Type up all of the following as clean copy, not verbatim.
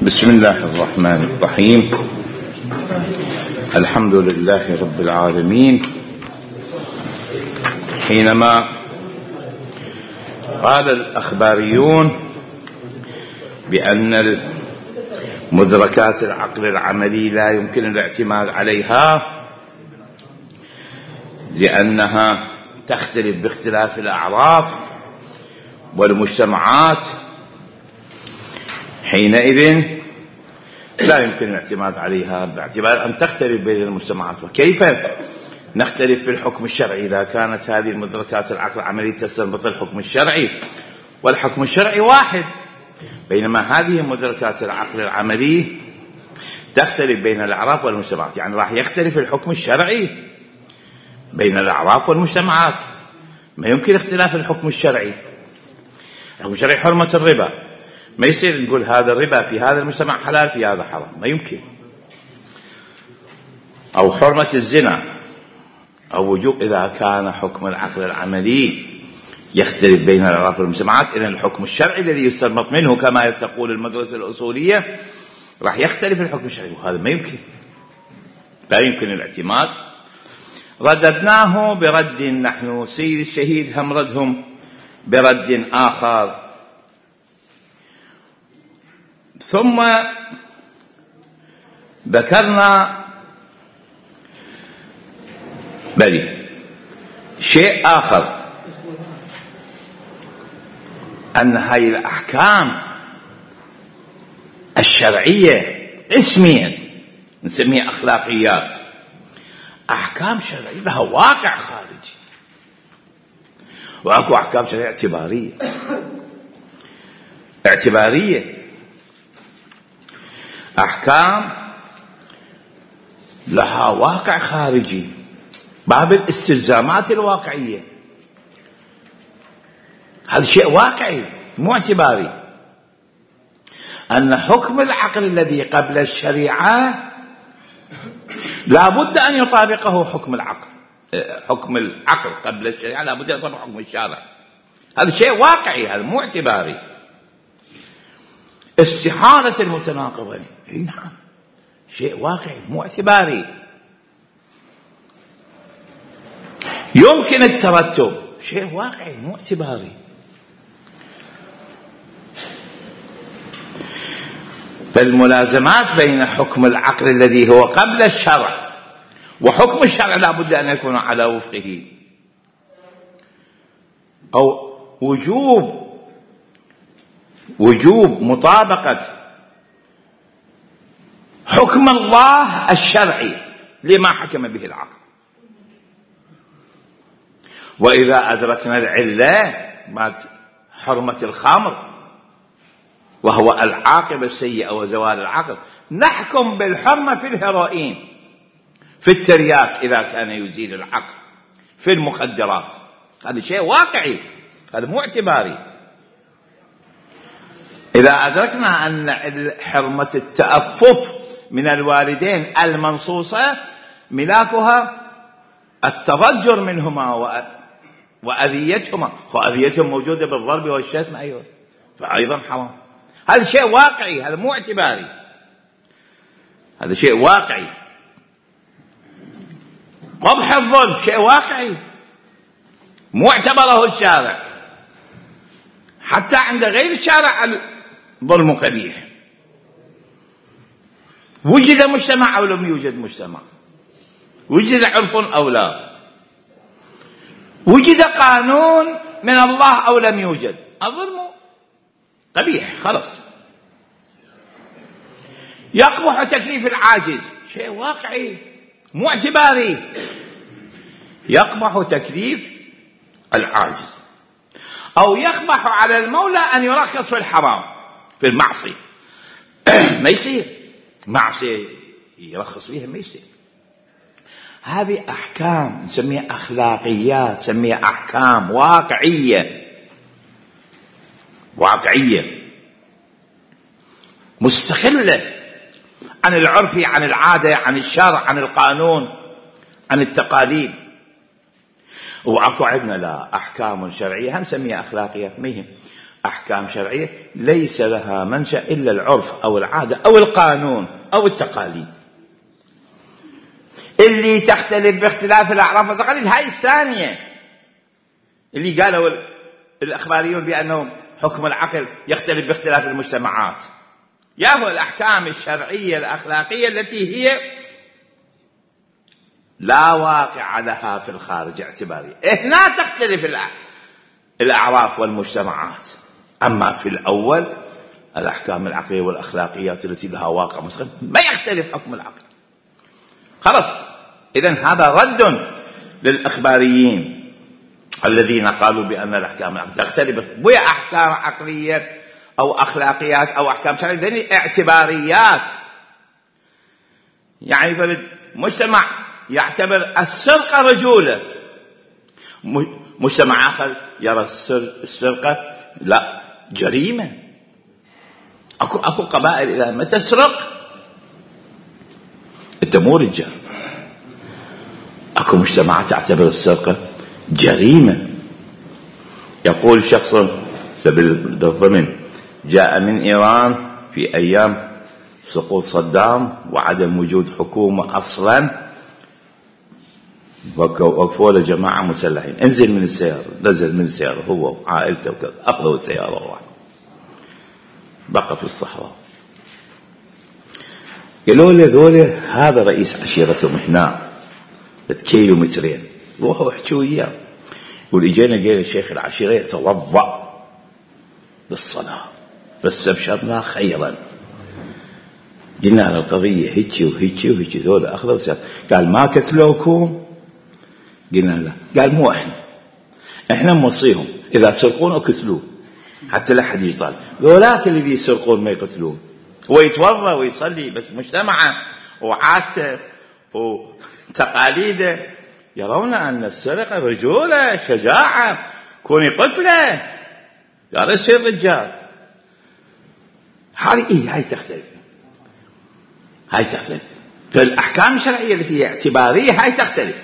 بسم الله الرحمن الرحيم. الحمد لله رب العالمين. حينما قال الأخباريون بأن مدركات العقل العملي لا يمكن الاعتماد عليها لأنها تختلف باختلاف الأعراف والمجتمعات، حينئذ لا يمكن الاعتماد عليها باعتبار أن تختلف بين المجتمعات. وكيف نختلف في الحكم الشرعي إذا كانت هذه المدركات العقل العملي تستنبط الحكم الشرعي والحكم الشرعي واحد، بينما هذه مدركات العقل العملي تختلف بين الأعراف والمجتمعات. يعني راح يختلف الحكم الشرعي بين الأعراف والمجتمعات. ما يمكن اختلاف الحكم الشرعي. الحكم الشرعي حرمة الربا، ما يصير نقول هذا الربا في هذا المجتمع حلال في هذا حرام، ما يمكن. أو حرمة الزنا أو وجوب. إذا كان حكم العقل العملي يختلف بين الأعراف والمجتمعات، إذن الحكم الشرعي الذي يستنبط منه كما تقول المدرسة الأصولية راح يختلف الحكم الشرعي، وهذا ما يمكن، لا يمكن الاعتماد. رددناه برد نحن، سيد الشهيد هم ردهم برد آخر. ثم ذكرنا شيء آخر، أن هذه الأحكام الشرعية اسميا نسميها أخلاقيات، أحكام شرعية لها واقع خارجي، وأكو أحكام شرعية اعتبارية، أحكام لها واقع خارجي، باب الاستلزامات الواقعية. هذا شيء واقعي مو اعتباري. أن حكم العقل الذي قبل الشريعة لا بد أن يطابقه حكم العقل. حكم العقل قبل الشريعة لا بد أن يطابق حكم الشارع. هذا شيء واقعي، هذا مو اعتباري. استحالة المتناقضين، نعم شيء واقعي مو اعتباري. يمكن الترتب، شيء واقعي مو اعتباري. فالملازمات بين حكم العقل الذي هو قبل الشرع وحكم الشرع لا بد أن يكون على وفقه، أو وجوب مطابقة حكم الله الشرعي لما حكم به العقل. وإذا أدركنا العلة حرمة الخمر وهو العاقبة السيئة وزوال العقل، نحكم بالحرمة في الهيروين، في الترياك إذا كان يزيل العقل، في المخدرات. هذا شيء واقعي، هذا مو اعتباري. إذا أدركنا أن حرمة التأفف من الوالدين المنصوصة ملاكها التضجر منهما وأذيتهما، وأذيتهم موجودة بالضرب والشتم، أيوة، فأيضا حرام. هذا شيء واقعي، هذا مو اعتباري، هذا شيء واقعي. قبح الظلم شيء واقعي مو اعتبره الشارع، حتى عند غير الشارع الظلم قبيح. وجد مجتمع أو لم يوجد مجتمع، وجد عرف أو لا، وجد قانون من الله أو لم يوجد، الظلم قبيح خلص. يقبح تكليف العاجز، شيء واقعي مو اعتباري. يقبح تكليف العاجز، أو يقبح على المولى أن يرخص في الحرام في المعصية. ما يصير معصية يرخص فيها، ما يصير. هذه أحكام نسميها أخلاقيات، نسميها أحكام واقعية مستقلة عن العرف، عن العادة، عن الشرع، عن القانون، عن التقاليد. وأكو عندنا لا أحكام شرعية هم نسميها أخلاقيات، مهم أحكام شرعية ليس لها منشأ إلا العرف أو العادة أو القانون أو التقاليد اللي تختلف باختلاف الأعراف والتقاليد. هاي الثانية اللي قالوا الأخباريون بأنه حكم العقل يختلف باختلاف المجتمعات، ياهو الأحكام الشرعية الأخلاقية التي هي لا واقع لها في الخارج اعتبارية، هنا تختلف الأعراف والمجتمعات. أما في الأول الأحكام العقلية والأخلاقيات التي لها واقع مستقل ما يختلف حكم العقل. خلاص، إذن هذا رد للأخباريين الذين قالوا بأن الأحكام العقلية تختلف. وهي أحكام عقلية أو أخلاقيات أو أحكام شرعية ذني اعتباريات. يعني فرد مجتمع يعتبر السرقة رجولة، مجتمع آخر يرى السرقة لا جريمة. أكو قبائل إذا ما تسرق أنت مو رجال. أكو مجتمعات تعتبر السرقة جريمة. يقول شخص سبيل الضمن جاء من إيران في أيام سقوط صدام وعدم وجود حكومة أصلا، وقفوا له جماعة مسلحين، انزل من السيارة. نزل من السيارة هو وعائلته وكذا، أخذوا السيارة وراح بقى في الصحراء. قالوا له ذولا هذا رئيس عشيرتهم هنا كيلومترين، روحوا احكوا وياه. يقول اجينا قال الشيخ العشيرة يتوضأ للصلاة فاستبشرنا خيرا. قلنا له القضية هيك وهيك وهيك. ذولا أخذوا وساب. قال ما كتلوكم؟ قلنا لا. قال مو احنا موصيهم إذا سرقون أكتلوه حتى لا حد يطالب. ذولاك الذي يسرقون ما يقتلون، هو يتوضأ ويصلي، بس مجتمعه وعادته وتقاليده يرون أن السرقة رجولة شجاعة، كوني قتله قال يصير رجال. هاي تختلف. هاي تختلف فالأحكام الشرعية التي هي اعتبارية هاي تختلف.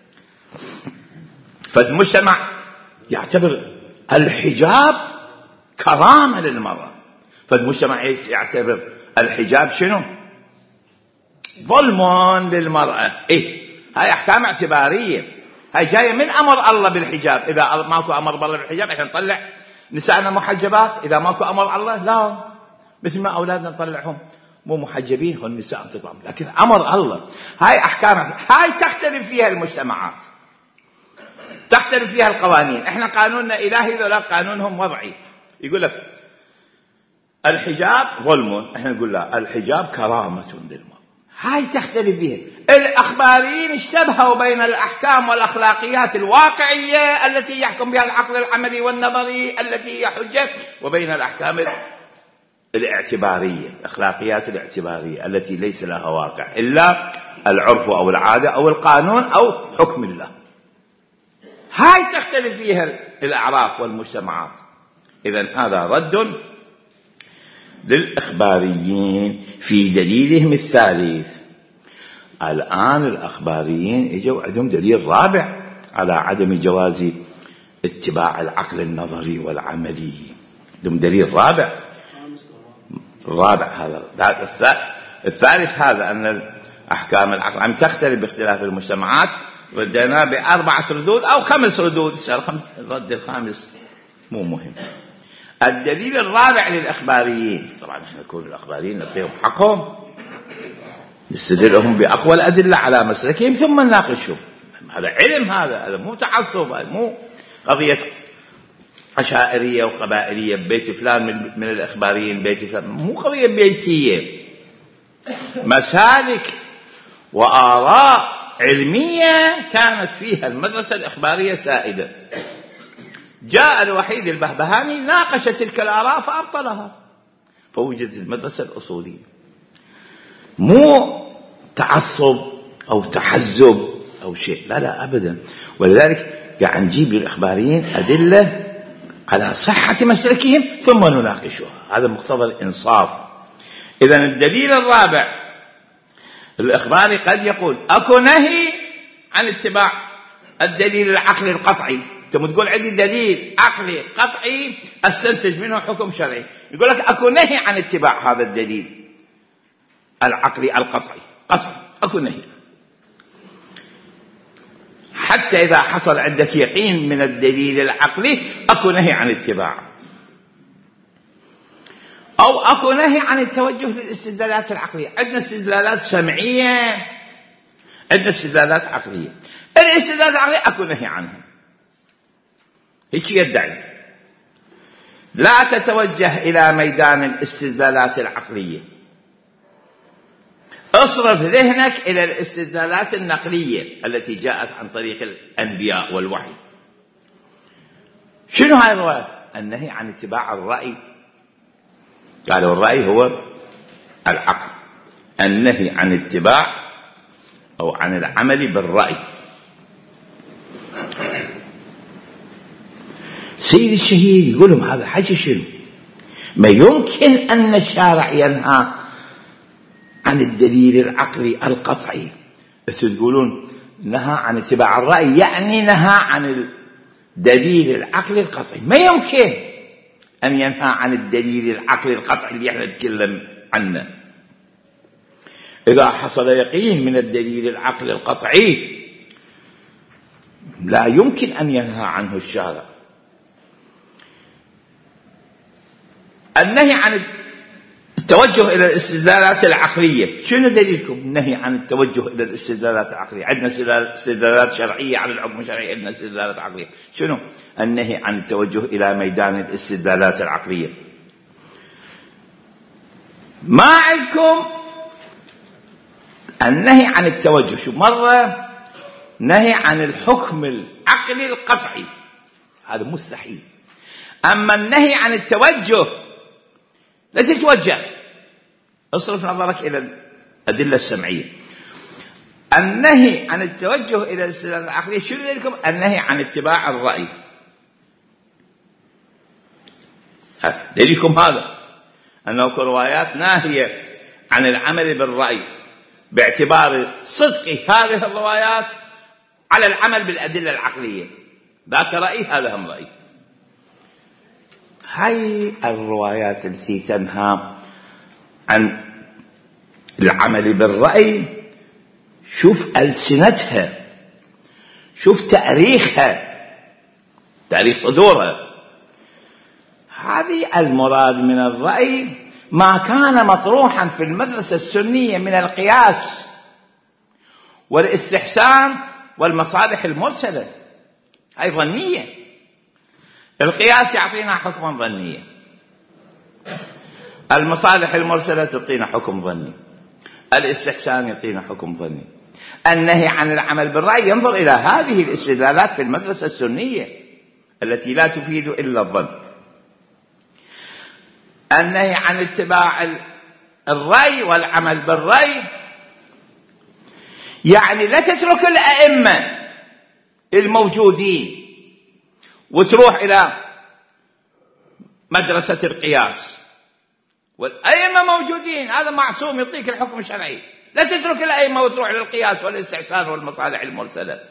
فالمجتمع يعتبر الحجاب كرامة للمرأة، فالمجتمع يعتبر الحجاب شنو؟ ظلم للمرأة. هاي أحكام اعتبارية، هاي جاية من أمر الله بالحجاب. إذا ماكو أمر الله بالحجاب احنا نطلع نسائنا محجبات، إذا ماكو أمر الله لا، مثل ما أولادنا نطلعهم مو محجبين والنساء تطعم، لكن أمر الله. هاي أحكام هاي تختلف فيها المجتمعات، تختلف فيها القوانين. احنا قانوننا إلهي ذولا قانونهم وضعي. يقول لك الحجاب ظلم، احنا نقول لا الحجاب كرامة للمرأة. هاي تختلف فيها. الأخباريين اشتبهوا بين الأحكام والأخلاقيات الواقعية التي يحكم بها العقل العملي والنظري التي هي حجة، وبين الأحكام الاعتبارية الأخلاقيات الاعتبارية التي ليس لها واقع إلا العرف أو العادة أو القانون أو حكم الله. هاي تختلف فيها الأعراف والمجتمعات. إذن هذا رد للإخباريين في دليلهم الثالث. الآن الأخباريين اجوا عندهم دليل رابع على عدم جواز اتباع العقل النظري والعملي. عندهم دليل رابع هذا الثالث هذا أن أحكام العقل عم تختلف باختلاف المجتمعات. ردنا ب4 ردود أو 5 ردود، الرد الخامس مو مهم. الدليل الرابع للأخباريين، طبعا احنا نكون الأخباريين نعطيهم حقهم، نستدلهم بأقوى الأدلة على مسلكهم ثم نناقشهم. هذا علم، هذا مو تعصب، هذا مو قضية عشائرية وقبائلية بيت فلان من الأخباريين بيت فلان، مو قضية بيتية. مسالك وآراء علمية كانت فيها المدرسة الإخبارية سائدة. جاء الوحيد البهبهاني ناقش تلك الآراء فأبطلها، فوجدت المدرسة الأصولية. مو تعصب أو تحزب أو شيء، لا أبدا. ولذلك قاعد نجيب للإخباريين أدلة على صحة مسلكهم ثم نناقشها. هذا مقتضى الإنصاف. إذن الدليل الرابع، الإخباري قد يقول أكو نهي عن اتباع الدليل العقلي القطعي ثم تقول عندي دليل عقلي قطعي استنتج منه حكم شرعي، يقول لك اكو نهي عن اتباع هذا الدليل العقلي القطعي، اكو نهي. حتى إذا حصل عندك يقين من الدليل العقلي أكو نهي عن اتباعه، أو أكو نهي عن التوجه للاستدلالات العقلية. عندنا استدلالات سمعية، عندنا استدلالات عقلية. الاستدلالات العقلية أكو نهي عنها، هيك يدعي لا تتوجه إلى ميدان الاستدلالات العقلية، اصرف ذهنك إلى الاستدلالات النقلية التي جاءت عن طريق الأنبياء والوحي. شنو هاي الرواية؟ النهي عن اتباع الرأي. قالوا الرأي هو العقل، النهي عن اتباع أو عن العمل بالرأي. سيد الشهيد يقول لهم هذا حكي شنو؟ ما يمكن أن الشارع ينهى عن الدليل العقلي القطعي. تقولون نهى عن اتباع الرأي يعني نهى عن الدليل العقلي القطعي، ما يمكن أن ينهى عن الدليل العقلي القطعي اللي احنا نتكلم عنه. إذا حصل يقين من الدليل العقلي القطعي لا يمكن أن ينهى عنه الشارع. النهي عن التوجه إلى الاستدلالات العقلية، شنو دليلكم النهي عن التوجه إلى الاستدلالات العقلية؟ عندنا استدلالات شرعية على الحكم الشرعي، عندنا استدلالات عقلية. شنو النهي عن التوجه إلى ميدان الاستدلالات العقلية؟ ما عندكم النهي عن التوجه. شو مرة نهي عن الحكم العقلي القطعي، هذا مستحيل. أما النهي عن التوجه لا تتوجه، اصرف نظرك إلى الأدلة السمعية. النهي عن التوجه إلى الاستدلالات العقلية، شنو دليلكم؟ النهي عن اتباع الرأي. دليلكم هذا أنه روايات ناهية عن العمل بالرأي باعتبار صدق هذه الروايات على العمل بالأدلة العقلية. ذاك رأي، هذا هم رأي. هاي الروايات التي تنهى عن العمل بالرأي، شوف ألسنتها، شوف تاريخها، تاريخ صدورها. هذه المراد من الرأي ما كان مطروحا في المدرسة السنية من القياس والاستحسان والمصالح المرسلة، هاي ظنية. القياس يعطينا حكما ظنيا، المصالح المرسلة تعطينا حكم ظني، الاستحسان يعطينا حكم ظني. النهي عن العمل بالرأي ينظر إلى هذه الاستدلالات في المدرسة السنية التي لا تفيد إلا الظن. النهي عن اتباع الرأي والعمل بالرأي يعني لا تترك الأئمة الموجودين وتروح إلى مدرسة القياس، والأئمة موجودين، هذا معصوم يعطيك الحكم الشرعي. لا تترك الأئمة وتروح للقياس والاستحسان والمصالح المرسلة.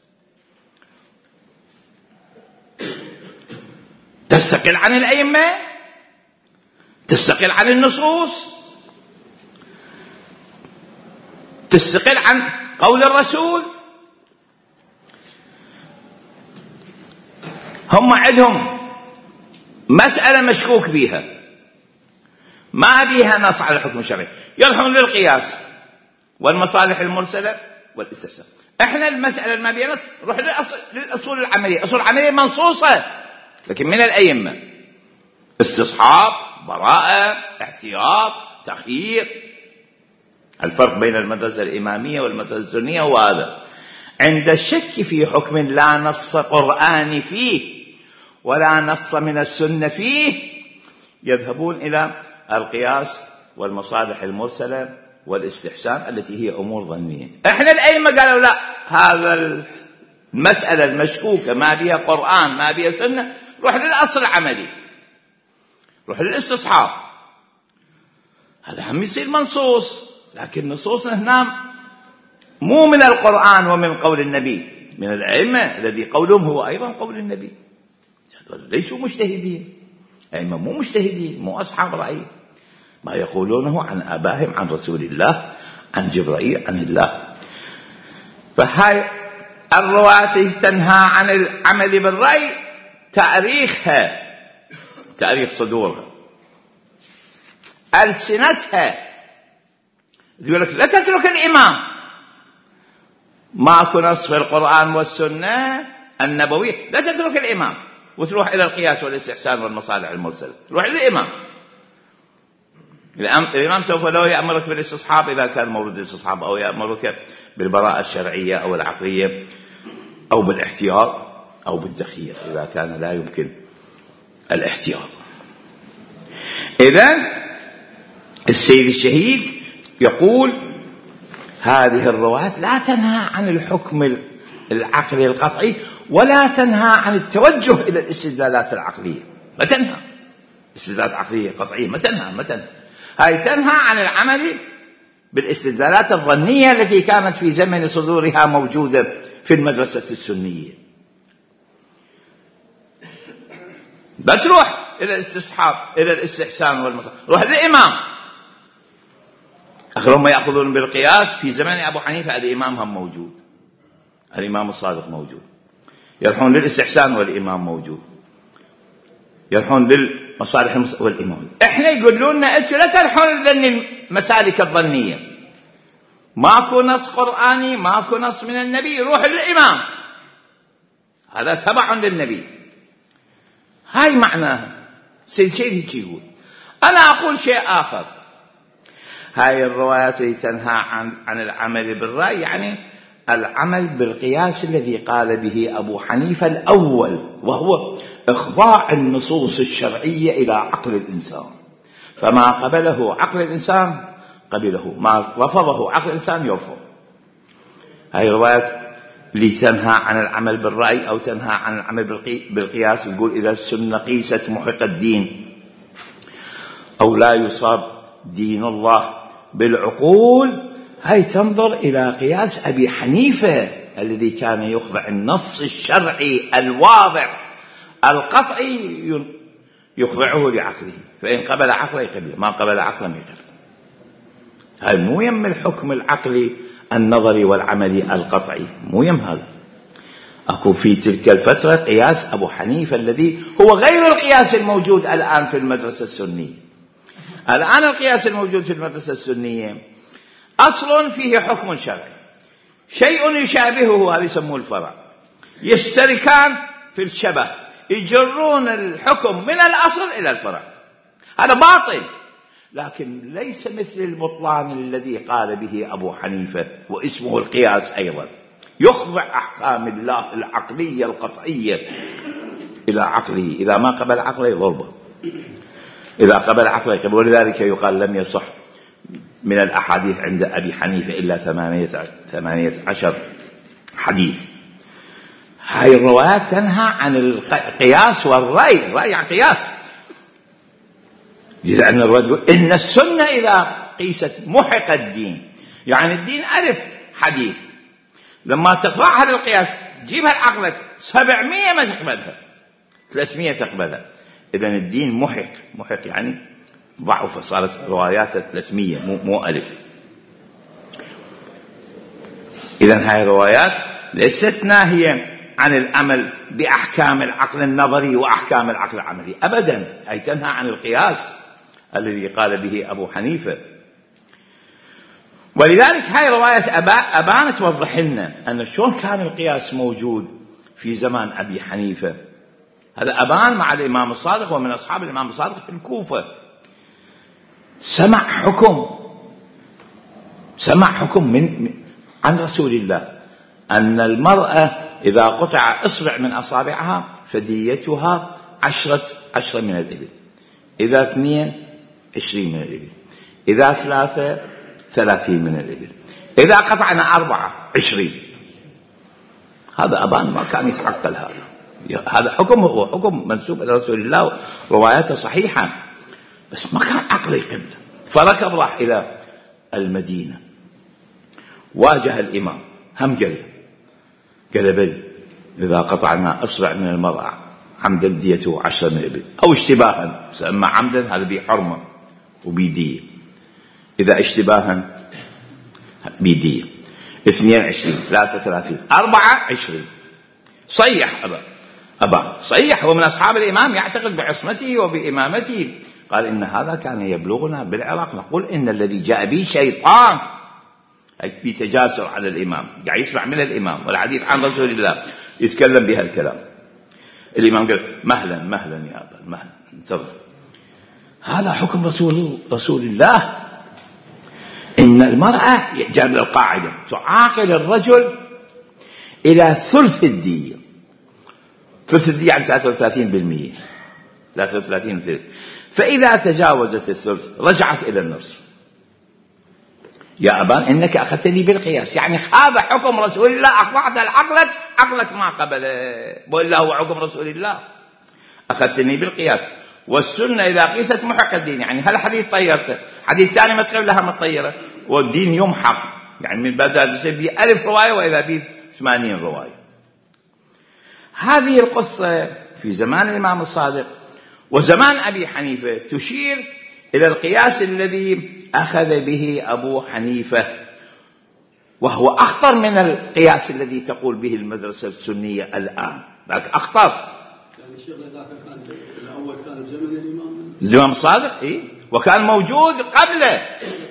تستقل عن الأئمة، تستقل عن النصوص، تستقل عن قول الرسول. هم عندهم مسألة مشكوك بها، ما بيها نص على الحكم الشرعي، يروحون للقياس والمصالح المرسلة والاستحسان. احنا المسألة ما بيها نص نروح للأصول العملية. الأصول العملية منصوصة لكن من الأئمة، استصحاب، براءة، احتياط، تخيير. الفرق بين المدرسة الإمامية والمدرسة السنية هو هذا. عند الشك في حكم لا نص قرآني فيه ولا نص من السنة فيه يذهبون إلى القياس والمصالح المرسلة والاستحسان التي هي أمور ظنية. احنا الأئمة قالوا لا، هذا المسألة المشكوكة ما بها قرآن ما بها سنة، روح للأصل العملي، روح للاستصحاب. هذا هم يصير منصوص، لكن نصوصنا هنا مو من القرآن ومن قول النبي، من الأئمة الذي قولهم هو أيضا قول النبي، ليسوا مجتهدين، أئمة مو مجتهدين، مو أصحاب رأي، ما يقولونه عن آبائهم عن رسول الله عن جبرائيل عن الله. فهاي الروايات تنهى عن العمل بالرأي، تاريخها، تاريخ صدورها، ألسنتها، يقول لك لا تترك الإمام، ماكو نص في القرآن والسنة النبوية، لا تترك الإمام وتروح إلى القياس والاستحسان والمصالح المرسلة، تروح للإمام. الإمام سوف لو يأمرك بالاستصحاب إذا كان مورد الاستصحاب، أو يأمرك بالبراءة الشرعية أو العقلية، أو بالاحتياط أو بالتخيير إذا كان لا يمكن الاحتياط. إذن السيد الشهيد يقول هذه الروايات لا تنهى عن الحكم العقلي القطعي، ولا تنهى عن التوجه إلى الاستدلالات العقلية، ما تنهى استدلالات عقلية قطعية، ما تنهى. هاي تنهى عن العمل بالاستدلالات الظنية التي كانت في زمن صدورها موجودة في المدرسة السنية. بتروح إلى الاستصحاب إلى الاستحسان والمصالح، روح للإمام. آخرهم ما يأخذون بالقياس في زمن أبو حنيفة، الإمام هم موجود، الإمام الصادق موجود، يروحون للاستحسان والإمام موجود، يروحون للمصالح والإمام. إحنا يقولون لنا أنتوا لا تروحون لذن المسالك الظنية، ماكو نص قرآني، ماكو نص من النبي، روح للإمام، هذا تبع للنبي. هاي معناها سيد يقول. أنا أقول شيء آخر، هاي الروايات تنهى عن العمل بالرأي، يعني العمل بالقياس الذي قال به أبو حنيفة الأول، وهو إخضاع النصوص الشرعية إلى عقل الإنسان، فما قبله عقل الإنسان قبله، ما رفضه عقل الإنسان يرفض. هاي الروايات اللي تنهى عن العمل بالرأي أو تنهى عن العمل بالقياس، يقول إذا السنة قيست محق الدين، أو لا يصاب دين الله بالعقول، هاي تنظر إلى قياس أبي حنيفة الذي كان يخضع النص الشرعي الواضح القطعي يخضعه لعقله، فإن قبل عقله يقبله، ما قبل عقله ما يقبله. هاي مو يم الحكم العقلي النظري والعملي القطعي، مو يم هذا. أكو في تلك الفترة قياس أبو حنيفة الذي هو غير القياس الموجود الآن في المدرسة السنية. الآن القياس الموجود في المدرسة السنية أصل فيه حكم شرعي، شيء يشابهه، هذا يسموه الفرع، يشتركان في الشبه، يجرون الحكم من الأصل إلى الفرع، هذا باطل، لكن ليس مثل البطلان الذي قال به أبو حنيفة واسمه القياس أيضا، يخضع أحكام الله العقلية القطعية إلى عقله، إذا ما قبل عقله ضربه، إذا قبل عقله يقبل. ولذلك يقال لم يصح من الأحاديث عند أبي حنيفة إلا 18 حديث. هاي الروايات تنهى عن القياس والرأي، الرأي عن قياس، لأن الرواية يقول إن السنة إذا قيست محق الدين، يعني الدين ألف حديث، لما تطلعها للقياس تجيبها لعقلك 700 ما تقبلها، 300 تقبلها، إذن الدين محق يعني ضعف، صارت روايات 300 مو ألف. إذن هاي الروايات ليست ناهية عن العمل بأحكام العقل النظري وأحكام العقل العملي أبدا، هي تنهى عن القياس الذي قال به أبو حنيفة. ولذلك هاي رواية أبان توضح لنا أن شلون كان القياس موجود في زمان أبي حنيفة. هذا أبان مع الإمام الصادق ومن أصحاب الإمام الصادق في الكوفة، سمع حكم عن رسول الله أن المرأة إذا قطع إصبع من أصابعها فديتها 10 من الإبل، إذا 2 20 من الإبل، إذا 3 30 من الإبل، إذا قطعنا 4 20. هذا أبان ما كان يتعقل، هذا حكم هو حكم منسوب إلى رسول الله، رواياته صحيحة، بس ما كان عقله يقبل. فركب راح إلى المدينة، واجه الإمام، هم قال قال بل إذا قطعنا أصبع من المرأة عمدا ديته 10 من الإبل، أو اشتباها، أما عمدا هذا بحرمة وبيدية، إذا اشتباها بيدية 22 33 24. صيح أبا صيح، ومن أصحاب الإمام يعتقد بعصمته وبإمامته، قال إن هذا كان يبلغنا بالعراق، نقول إن الذي جاء به شيطان، بيتجاسر على الإمام، قاعد يسمع من الإمام والحديث عن رسول الله يتكلم بها الكلام. الإمام قال مهلا مهلا يا أبا، مهلا انتظر، هذا حكم رسول الله، إن المرأة جاب القاعدة تعاقل الرجل إلى ثلث الدية، ثلث الدية عن 33%، 33%، فإذا تجاوزت الثلث رجعت إلى النصف. يا أبان إنك أخذتني بالقياس، يعني هذا حكم رسول الله، أخضعت عقلك ما قبله، وإلا هو حكم رسول الله، أخذتني بالقياس، والسنة إذا قيست محق الدين، يعني هل حديث طيرته، حديث ثاني مسقب لها مطيرة، والدين يمحق، يعني من بدأ تصير بي 1000 رواية وإذا بي 80 رواية. هذه القصة في زمان الإمام الصادق وزمان أبي حنيفة تشير إلى القياس الذي أخذ به أبو حنيفة، وهو أخطر من القياس الذي تقول به المدرسة السنية الآن، لكن أخطر. يعني الشيخ ذاك كان الأول كان بزمن الإمام الصادق، إيه، وكان موجود قبله.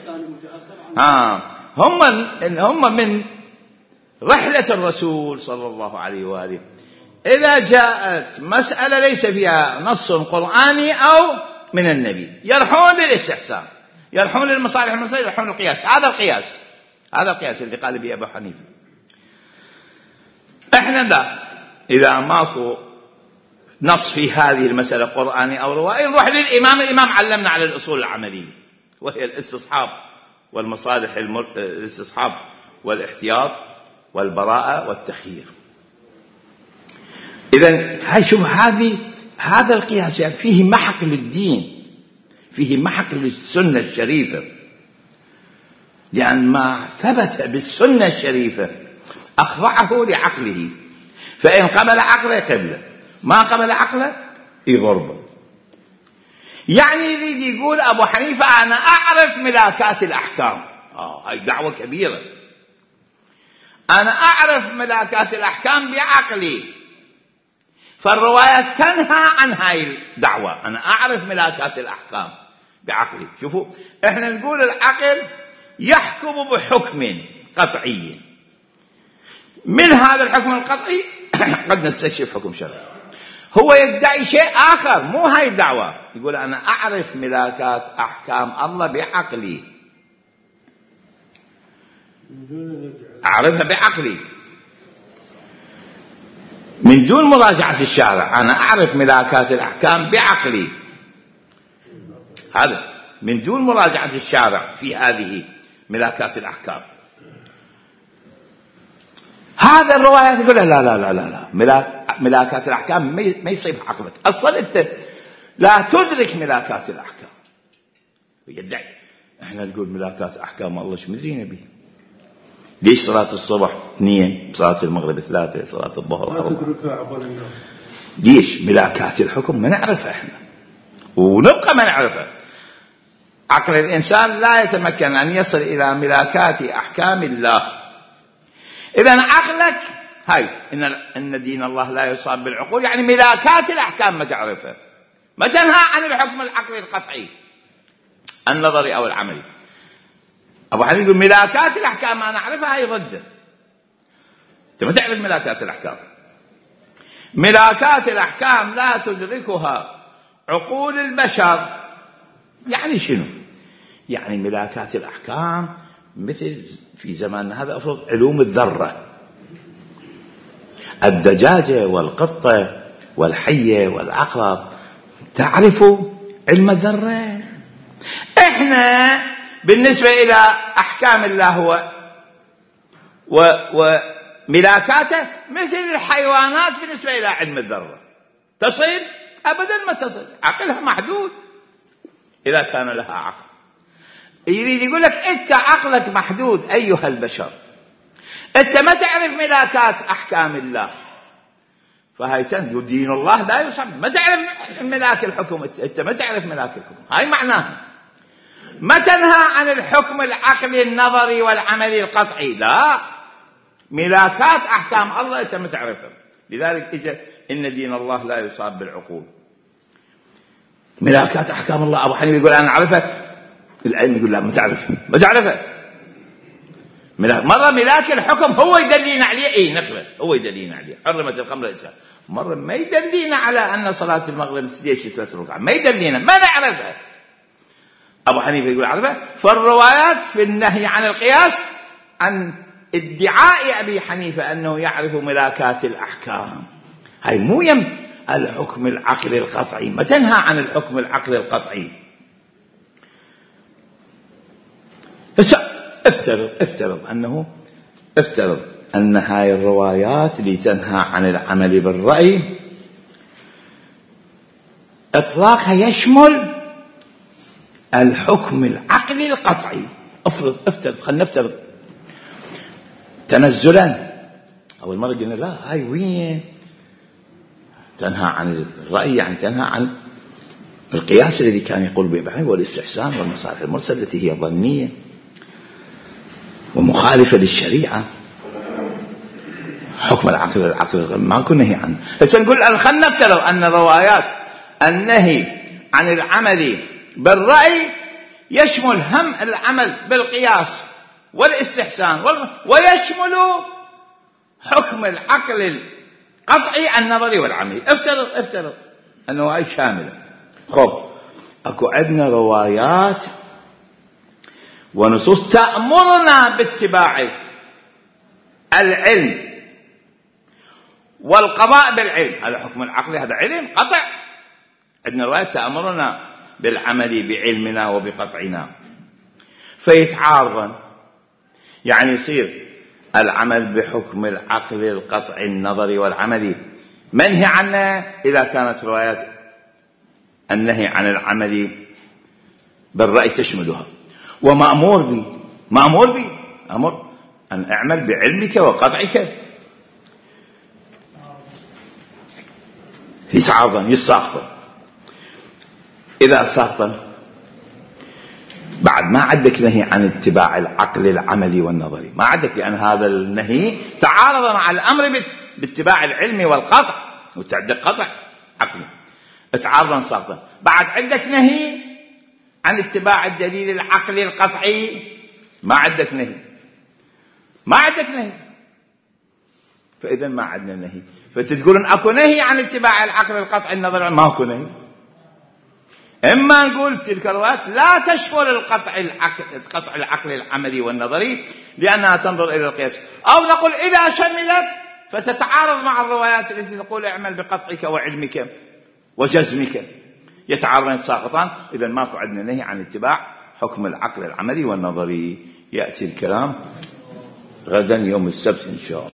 هم من رحلة الرسول صلى الله عليه وآله، إذا جاءت مسألة ليس فيها نص قرآني أو من النبي يرحون للاستحسان، يرحون للمصالح المصير، يرحون القياس. هذا القياس اللي قال به أبو حنيفة. إحنا لا، إذا ماكو نص في هذه المسألة قرآني أو روائي نروح للإمام. الإمام علمنا على الأصول العملية، وهي الاستصحاب والمصالح، الاستصحاب والاحتياط والبراءة والتخيير. إذن هاي شوف هذا القياس يعني فيه محق للدين، فيه محق للسنة الشريفة، لأن ما ثبت بالسنة الشريفة أخضعه لعقله، فإن قبل عقله قبله، ما قبل عقله يضربه. يعني يريد يقول أبو حنيفة أنا أعرف ملاكات الأحكام، هاي دعوة كبيرة، أنا أعرف ملاكات الأحكام بعقلي، فالرواية تنهى عن هاي الدعوة، أنا أعرف ملاكات الأحكام بعقلي. شوفوا، إحنا نقول العقل يحكم بحكم قطعي، من هذا الحكم القطعي قد نستكشف حكم شرعي. هو يدعي شيء آخر، مو هاي الدعوة، يقول أنا أعرف ملاكات أحكام الله بعقلي، أعرفها بعقلي من دون مراجعة الشارع. أنا أعرف ملاكات الأحكام بعقلي، هذا من دون مراجعة الشارع في هذه ملاكات الأحكام. هذا الروايات يقول لا لا لا لا لا، ملاكات الأحكام ما يصيب عقلك أصلا، أنت لا تدرك ملاكات الأحكام. يدعي احنا نقول ملاكات أحكام الله شو مدرينا به، ليش صلاة الصبح 2، صلاة المغرب 3، صلاة الظهر 4؟ ليش ملاكات الحكم ما نعرفها احنا، ونبقى ما نعرفها. عقل الإنسان لا يتمكن أن يصل إلى ملاكات أحكام الله. إذن عقلك هاي إن دين الله لا يصاب بالعقول، يعني ملاكات الأحكام ما تعرفها، ما تنهى عن الحكم العقلي القطعي النظري أو العملي. أبو حنيفة يقول ملاكات الأحكام أنا أعرفها، هاي ضده. أنت ما تعرف ملاكات الأحكام، ملاكات الأحكام لا تدركها عقول البشر. يعني شنو؟ يعني ملاكات الأحكام مثل في زماننا هذا أفرض علوم الذرة، الدجاجة والقطة والحية والعقرب، تعرفوا علم الذرة. إحنا بالنسبة إلى أحكام الله وملاكاته مثل الحيوانات بالنسبة إلى علم الذرة، تصل أبدا ما تصل، عقلها محدود إذا كان لها عقل. يريد يقول لك أنت عقلك محدود أيها البشر، أنت ما تعرف ملاكات أحكام الله، فهاي دين الله لا يصاب، ما تعرف ملاك الحكم، أنت ما تعرف ملاك الحكم، هاي معناها. ما تنهى عن الحكم العقلي النظري والعملي القطعي، لا، ملاكات أحكام الله أنت ما تعرفها. لذلك إجا إن دين الله لا يصاب بالعقول. ملاكات أحكام الله، أبو حنيفة يقول أنا أعرفها، العلم يقول لا ما تعرفها. مرة ملاك الحكم هو يدلينا عليه، نقبل هو يدلينا عليه، حرمت الخمر الإسلام. مرة ما يدلينا على أن صلاة المغرب 3 ركعات، ما يدلينا، ما نعرفها. أبو حنيفة يقول عرفها. فالروايات في النهي عن القياس عن ادعاء أبي حنيفة أنه يعرف ملاكات الأحكام، هاي مو الحكم العقلي القطعي، ما تنهى عن الحكم العقلي القطعي. افترض أن هاي الروايات اللي تنهى عن العمل بالرأي إطلاقها يشمل الحكم العقلي القطعي. خلينا نفترض تنزلا. أول مرة قلنا لا، هاي وين تنهى عن الرأي، يعني تنهى عن القياس الذي كان يقول به والاستحسان والمصالح المرسلة التي هي ظنية ومخالفة للشريعة. حكم العقل ما كنا نهي عنه. هسه نقول خلنا نفترض أن روايات النهي عن العمل بالرأي يشمل هم العمل بالقياس والاستحسان ويشمل حكم العقل القطعي النظري والعملي. افترض أنه هاي شاملة. خب أكو عندنا روايات ونصوص تأمرنا باتباع العلم والقضاء بالعلم، هذا حكم العقل، هذا علم قطع. عندنا روايات تأمرنا بالعمل بعلمنا وبقطعنا، فيتعارض، يعني يصير العمل بحكم العقل القطعي النظري والعملي منهي عنه إذا كانت روايات النهي عن العمل بالرأي تشملها، ومأمور به أمر أن أعمل بعلمك وقطعك. يتعارض، يساقط. إذا ساقط بعد ما عندك نهي عن اتباع العقل العملي والنظري، ما عندك، لأن هذا النهي تعارض مع الأمر باتباع العلم والقطع، وتعدك قطع عقلي، تعارضا ساقطا. بعد عندك نهي عن اتباع الدليل العقلي القطعي، ما عندك نهي، فإذا ما عندنا نهي. فتقولون أكو نهي عن اتباع العقل القطعي النظري، ما أكو نهي. إما نقول تلك الروايات لا تشمل القطع العقل العملي والنظري لأنها تنظر إلى القياس، أو نقول إذا شملت فتتعارض مع الروايات التي تقول اعمل بقطعك وعلمك وجزمك، يتعارضان ساقطان. إذا ماكو عندنا نهي عن اتباع حكم العقل العملي والنظري. يأتي الكلام غدا يوم السبت إن شاء الله.